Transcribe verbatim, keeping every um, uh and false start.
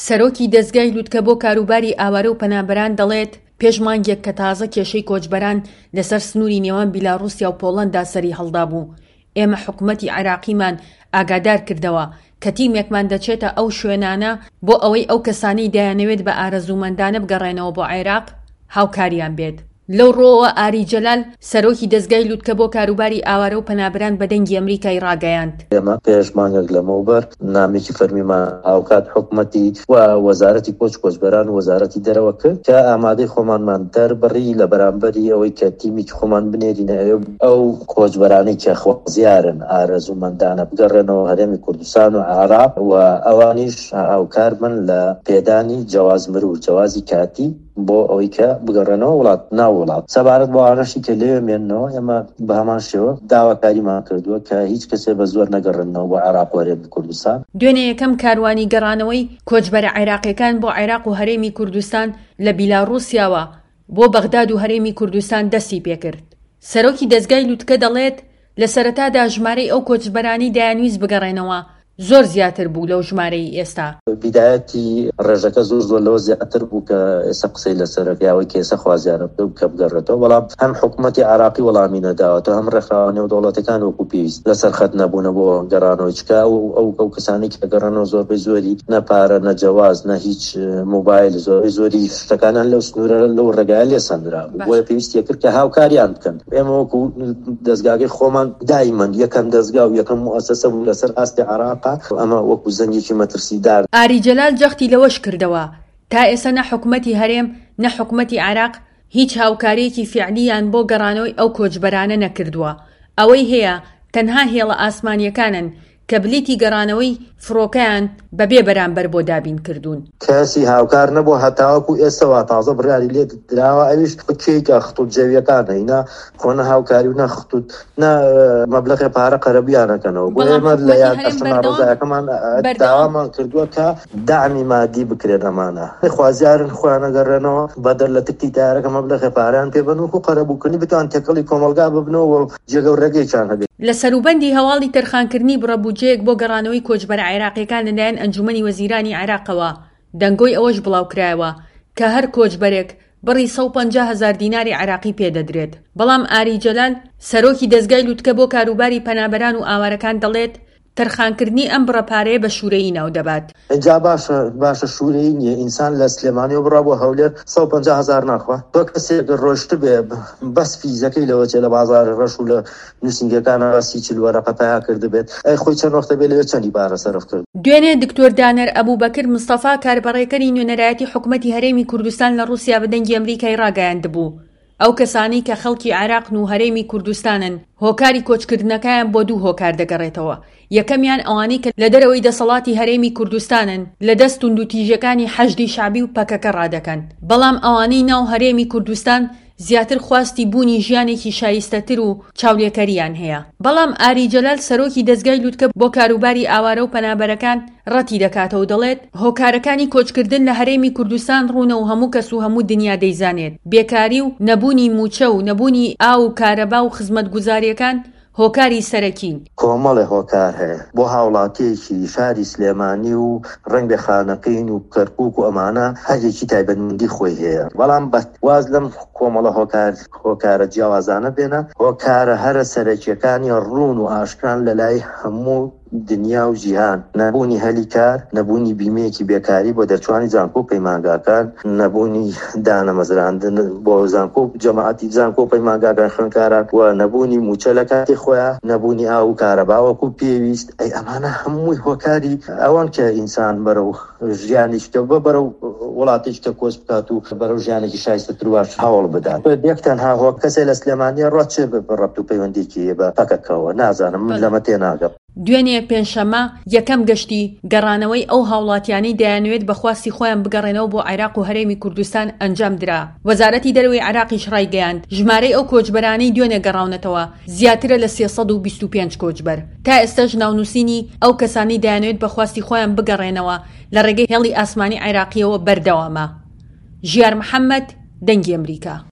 سەرۆکی دەستگای لووتکە بۆ کاروباری ئاوارە و پەنابەران دەڵێت پێش مانگێک کە تازە کێشەی کۆچبەران لەسەر سنووری نێوان بیلاڕووسیا و پۆڵەندا سەری هەڵدا بوو. ئێمە حکومەتی عێراقیمان ئاگادار کردەوە کە تیمێکمان دەچێتە ئەو شوێنانە بۆ ئەوەی ئەو کەسانەی دەیانەوێت بە ئارەزوومەندانە بگەڕێنەوە بۆ عێراق هاوکاریان بێت. لەو ڕۆوە ئاری جەلال سەرۆکی دەستگای لووتکە بۆ کاروباری ئاوارە و پەنابەران بە دەنگی ئەمریکای ڕاگەیاند. ئێمە پێش مانگێک لەمەوبەر نامێکی فەرمیمان هاوکات حکومەتی و وەزارەتی کۆچ کۆچبەران و وەزارەتی دەرەوە کرد کە ئامادەی خۆمانمان دەربڕی لە بەرامبەری ئەوەی کە تیمێکی خۆمان بنێرینە ئەو کۆچبەرانەی کە خۆزیارن ئارەزوومەندانە بگەڕێنەوە هەرێمی کوردستان و عێراق و ئەوانیش هاوکار بن لە پێدانی جیاواز مرور جیاوازی کاتی بۆ ئەوەی کە بگەڕێنەوە وڵات ناو وڵات. سەبارەت بۆ ئاڕەشی کە لێوێ مێننەوە ئێمە بە هەمان شێوە داواکاریمان کردووە کە هیچ کەسێ بە زۆر نەگەڕێنەوە بۆ عێراق و هەرێمی کوردستان. دوێنێ یەکەم کاروانی گەڕانەوەی کۆچبەرە عێراقیەکان بۆ عێراق و هەرێمی کوردستان لە بیلاڕووسیاوە بۆ بەغداد و هەرێمی کوردستان دەستی پێکرد. سەرۆکی دەستگای لووتکە دەڵێت لە سەرەتادا ژمارەی ئەو کۆچبەرانی دەیانویست بگەڕێنەوە زۆر زیاتر بوو لەو ژمارەی ئێستا. بیدایەتی ڕێژەکە زۆر زۆر لەوە زیاتر بوو کە ئێستا قسەی لەسەرەکەیەوەی کە ئێستا خوازیارە بکە و کە بگەڕێتەوە، بەڵام هەم حکومەتی عێراقی وەڵامی نەداوەتەوە هەم ڕێکخراوە نێودەوڵەتەکان وەکو پێویست لەسەر خەت نەبوونە بۆ گەڕانەوەی چکە و ئەو ئەو کەسانی کە گەڕانەوە زۆربەی زۆری نەپارە نەجەواز نە هیچ مۆبایل زۆری زۆری شتەکانیان لەو سنوورە لەو ڕێگایە لێ سەندرا بۆیە پێویستیە کرد کە هاوکاریان بکەن. ئێمە وەکو دەستگاکەی خۆمان دایمەن یەکەم دەستگا و یەکەم موئەسسە بوو لەسەر ئاستی عێراقا. ئەمە وەکو زەنگێکی مەترسیدار. ئاری جەلال جەختی لەوەش کردەوە تا ئێستا نە حکومەتی هەرێم نە حکومەتی عێراق هیچ هاوکاریەکی فیعلیان بۆ گەڕانەوەی ئەو کۆچبەرانە نەکردووە. ئەوەی هەیە تەنها هێڵە ئاسمانیەکانن کە بلیتی گەڕانەوەی فڕۆکەیان بەبێ بەرامبەر بۆ دابین کردوون. کەسی هاوکار نەبوو هەتاوەکو ئێستاوا تازە بڕیاری لێ دراوە ئەویش کێکە خطوت جەویەکانە هینا خۆنە هاوکاری و نەخطوت نە مەبلەغی پارە قەرەبیانەکەنەوە. بۆ ئێمە لە یادداشتە ڕۆژایەکەمان داوامان کردووە کە داعمی مادی بکرێن ئەمانە خوازیارن خۆیان نەگەڕێنەوە بەدەر لە تکتی تارەکە مەبلەغی پارەیان پێ بن و قەرەبووکردنی بتوان تێکەڵی کۆمەلگا ببنەوە و جێگە و ڕێگەیەکیان هەبێت. لە سەروبەندی هەواڵی تەرخانکردنی بڕەبوجەیەک بۆ گەڕانەوەی کۆچبەرە عێراقیەکان لەلایەن ئەنجومەنی وەزیرانی عێراقەوە دەنگۆی ئەوەش بڵاوکرایەوە کە هەر کۆچبەرێک بڕی سەد و پەنجا هەزار دیناری عێراقی پێدەدرێت. بەڵام ئاری جەلال سەرۆکی دەستگای لووتکە بۆ کاروباری پەنابەران و ئاوارەکان دەڵێت تەرخانکردنی ئەم بڕەپارەیە بە شوورەیی ناو دەبات. اینجا باشە باشە شوورەیی نییە. ئینسان لە سلێمانی و بڕا بۆ هەولێر سەد و پەنجا هەزار ناخوا. تۆ کەسێک ڕۆشت بێ بەس فیزەکەی لەوە چێ لە بازار ڕەش و لە نووسنگەکانە ڕاستی چل وەرەقە پیا کرد بێت ئەی خۆی چەند وەختە بێ لەوێ چەندی بارە سەرف کرد. دوێنێ دکتۆر دانەر ئەبوبەکر مستەفا کاربەڕێکەری نوێنەرایەتی حکومەتی هەرێمی کوردستان لە ڕووسیا بە دەنگی ئەمریکای ڕاگەیاندبوو ئەو کەسانی کە خەڵکی عێراق و هەرێمی کوردستانن هۆکاری کۆچکردنەکەیان بۆ دوو هۆکار دەگەڕێتەوە. یەکەمیان ئەوانەی کە لە دەرەوەی دەسەڵاتی هەرێمی کوردستانن لە دەست توندوتیژەکانی حەشدی شعبی و پەکەکە ڕادەکەن، بەڵام ئەوانەی ناو هەرێمی کوردستان زیاتر خواستی بوونی ژیانێکی شایستەتر و چاولێکەریان هەیە. بەڵام ئاری جەلال سەرۆکی دەستگای لووتکە بۆ کاروباری ئاوارە و پەنابەرەکان ڕەتی دەکاتەوە دەڵێت هۆکارەکانی کۆچکردن لە هەرێمی کوردستان ڕوونە و هەموو کەس و هەموو دنیا دەیزانێت. بێکاری و نەبوونی موچە و نەبوونی ئاو و کارەبا و خزمەتگوزاریەکان هۆکاری سەرەکین. کۆمەڵی هۆکار هەیە بۆ هاوڵاتیەکی شاری سلێمانی و ڕنگ بە خانەقین و کەرکووک و ئەمانە هەرێکی تایبەتمەندی خۆی هەیە. بەڵام واز لەم کۆمەڵە هۆکار هۆکارە جیاوازانە بێنە هۆکارە هەرە سەرەکیەکانی ڕوون و ئاشکران لە لای هەموو دنیا و جیهان. نەبوونی هەلی کار، نەبوونی بیمەیەکی بێکاری بۆ دەرچوانی زانکۆ و پەیمانگاکان، نەبوونی دانەمەزراندن بۆ زانکۆ و جەماعەتی زانکۆ و پەیمانگاکان خوێندکاران و نەبوونی موچە لە کاتی خۆیان، نەبوونی ئاو و کارەبا وەکو پێویست. ئەی ئەمانە هەمووی هۆکاری ئەوان کە ئینسان بەرەو ژیانیشتە بە بەرەو وڵاتێکتە کۆچ بکات و بەرەو ژیانێکی شایستەتر واش هەوڵ بدات. یەکتەنها هۆ کەسێ لە سلێمانیە ڕەچێ بە ڕەبط و پەیوەندێکی بە پەکەکەوە نازانم من لەمە تێناگەم. دوێنێ پێنجشەممە یەکەم گەشتی گەڕانەوەی ئەو هاوڵاتیانی دەیانوێت بەخواستی خۆیان بگەڕێنەوە بۆ عێراق و هەرێمی کوردستان ئەنجام درا. وەزارەتی دەرەوەی عێراقیش ڕایگەیاند ژمارەی ئەو کۆچبەرانەی دوێنێ گەڕاونەتەوە زیاترە لە سێسەد و بیست و پێنج کۆچبەر. تا ئێستاش ناونووسینی ئەو کەسانی دەیانوێت بەخواستی خۆیان بگەڕێنەوە لە ڕێگەی هێڵی ئاسمانی عێراقیەوە بەردەوامە. ژیار محەممەد، دەنگی ئەمریکا.